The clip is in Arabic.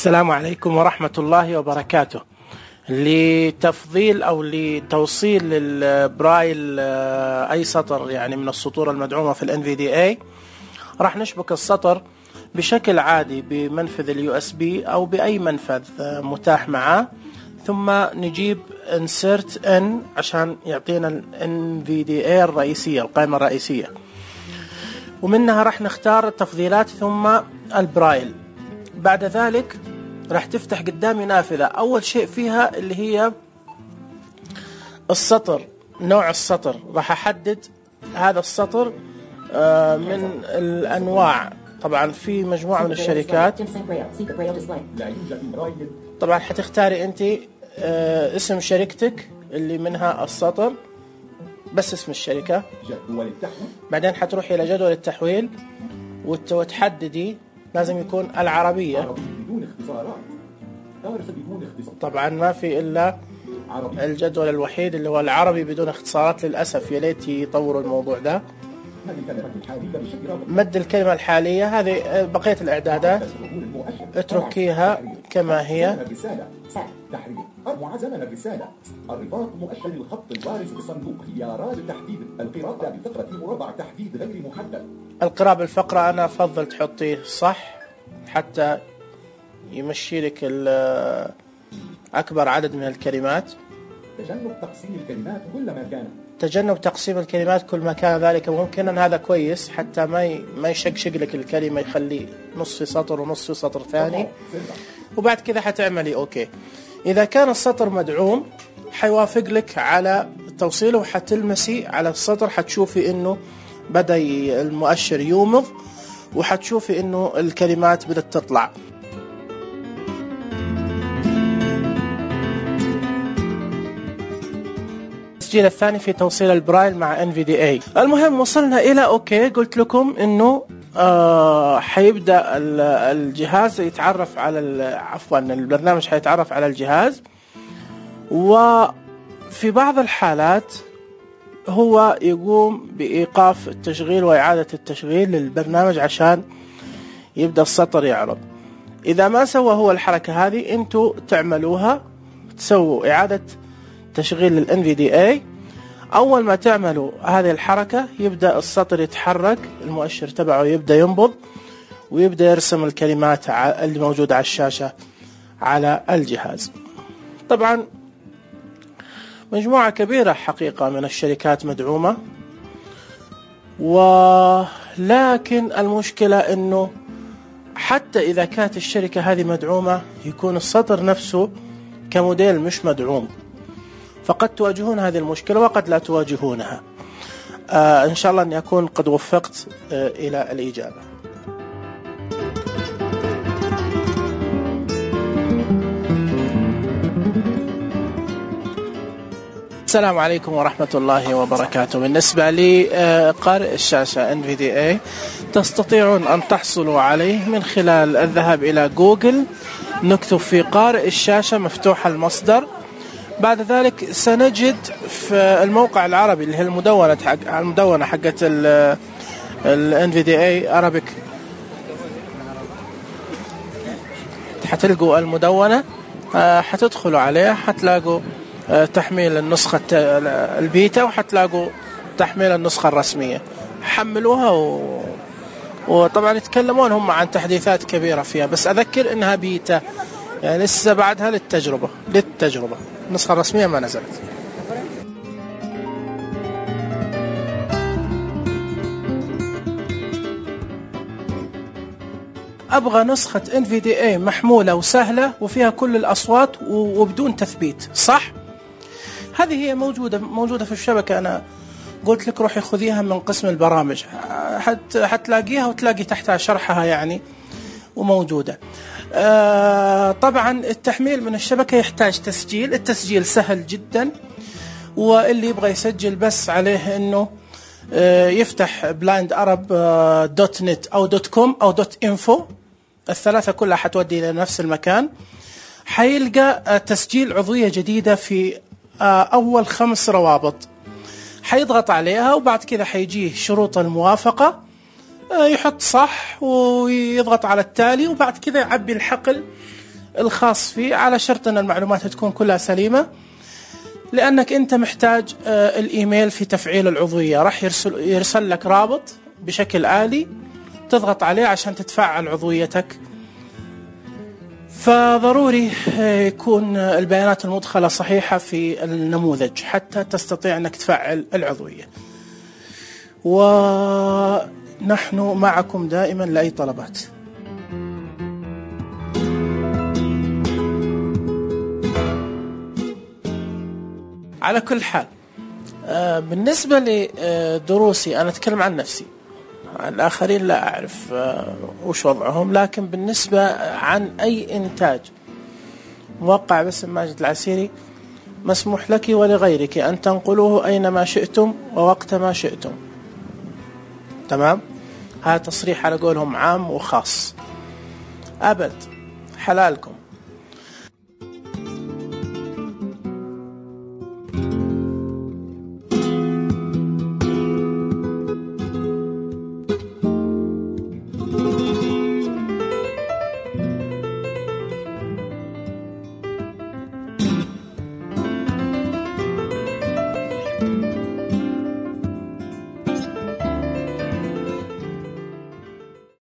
السلام عليكم ورحمة الله وبركاته. لتفضيل أو لتوصيل البرايل أي سطر يعني من السطور المدعومة في ال NVDA، راح نشبك السطر بشكل عادي بمنفذ ال USB أو بأي منفذ متاح معه، ثم نجيب insert N عشان يعطينا ال NVDA الرئيسية، القائمة الرئيسية، ومنها راح نختار التفضيلات ثم البرايل. بعد ذلك راح تفتح قدامي نافذة، أول شيء فيها اللي هي السطر، نوع السطر. راح أحدد هذا السطر من الأنواع. طبعا في مجموعة من الشركات، طبعا حتختاري أنت اسم شركتك اللي منها السطر، بس اسم الشركة. بعدين حتروحي إلى جدول التحويل وتحددي لازم يكون العربية. طبعا ما في إلا الجدول الوحيد اللي هو العربي بدون اختصارات، للأسف. يا ليت يطوروا الموضوع ده. مد الكلمة الحالية، هذه بقية الإعدادات اتركيها كما هي. معزمنا الرسالة، الرباط مؤشر للخط البارز بصندوق خيارات تحديد، القراءة بفقرة مربع تحديد غير محدد. القراءة بالفقرة أنا أفضل تحطيه صح حتى يمشي لك أكبر عدد من الكلمات. تجنب تقسيم الكلمات كلما كان. تجنب تقسيم الكلمات كل ما كان ذلك ممكنا. هذا كويس حتى ما يشقشق لك الكلمة، يخلي نص في سطر ونص في سطر ثاني. وبعد كذا حتعملي أوكي. إذا كان السطر مدعوم حيوافق لك على توصيله، وحتلمسي على السطر حتشوفي إنه بدأ المؤشر يومض، وحتشوفي إنه الكلمات بدأت تطلع. التسجيل الثاني في توصيل البرايل مع NVDA. المهم وصلنا إلى أوكي. قلت لكم إنه حيبدأ الجهاز يتعرف على البرنامج حيتعرف على الجهاز، وفي بعض الحالات هو يقوم بإيقاف التشغيل وإعادة التشغيل للبرنامج عشان يبدأ السطر يعرض. إذا ما سوى هو الحركة هذه، أنتوا تعملوها، تسووا إعادة تشغيل لل NVDA. أول ما تعملوا هذه الحركة يبدأ السطر يتحرك، المؤشر تبعه يبدأ ينبض، ويبدأ يرسم الكلمات اللي موجودة على الشاشة على الجهاز. طبعا مجموعة كبيرة حقيقة من الشركات مدعومة، ولكن المشكلة أنه حتى إذا كانت الشركة هذه مدعومة يكون السطر نفسه كموديل مش مدعوم، فقد تواجهون هذه المشكلة وقد لا تواجهونها. إن شاء الله أني أكون قد وفقت إلى الإجابة. السلام عليكم ورحمة الله وبركاته. بالنسبة لقارئ الشاشة NVDA، تستطيعون أن تحصلوا عليه من خلال الذهاب إلى جوجل، نكتب في قارئ الشاشة مفتوح المصدر. بعد ذلك سنجد في الموقع العربي اللي هي المدونة حقت ال NVDA Arabic، حتلقوا المدونة، حتدخلوا عليها حتلاقوا تحميل النسخة البيتا، وحتلاقوا تحميل النسخة الرسمية. حملوها وطبعا يتكلمون هم عن تحديثات كبيرة فيها، بس أذكر إنها بيتا، يعني لسه بعدها للتجربة. النسخة الرسمية ما نزلت. أبغى نسخة NVDA محمولة وسهلة وفيها كل الأصوات وبدون تثبيت، صح؟ هذه هي موجودة في الشبكة. أنا قلت لك روحي خذيها من قسم البرامج، حتلاقيها وتلاقي تحتها شرحها يعني، وموجودة. طبعا التحميل من الشبكة يحتاج تسجيل. التسجيل سهل جدا، واللي يبغى يسجل بس عليه انه يفتح blindarab.net او .com او .info، الثلاثة كلها حتودي إلى نفس المكان. حيلقى تسجيل عضوية جديدة في أول 5 روابط، حيضغط عليها، وبعد كذا حيجيه شروط الموافقة، يحط صح ويضغط على التالي، وبعد كذا يعبي الحقل الخاص فيه، على شرط أن المعلومات تكون كلها سليمة، لأنك أنت محتاج الإيميل في تفعيل العضوية. راح يرسل لك رابط بشكل آلي تضغط عليه عشان تتفعل عضويتك. فضروري يكون البيانات المدخلة صحيحة في النموذج حتى تستطيع أنك تفعل العضوية. ونحن معكم دائما لأي طلبات. على كل حال، بالنسبة لدروسي أنا أتكلم عن نفسي، الآخرين لا أعرف وش وضعهم، لكن بالنسبة عن أي إنتاج موقع باسم ماجد العسيري مسموح لك ولغيرك أن تنقلوه أينما شئتم ووقت ما شئتم. تمام؟ هذا تصريح على قولهم عام وخاص، أبد حلالكم.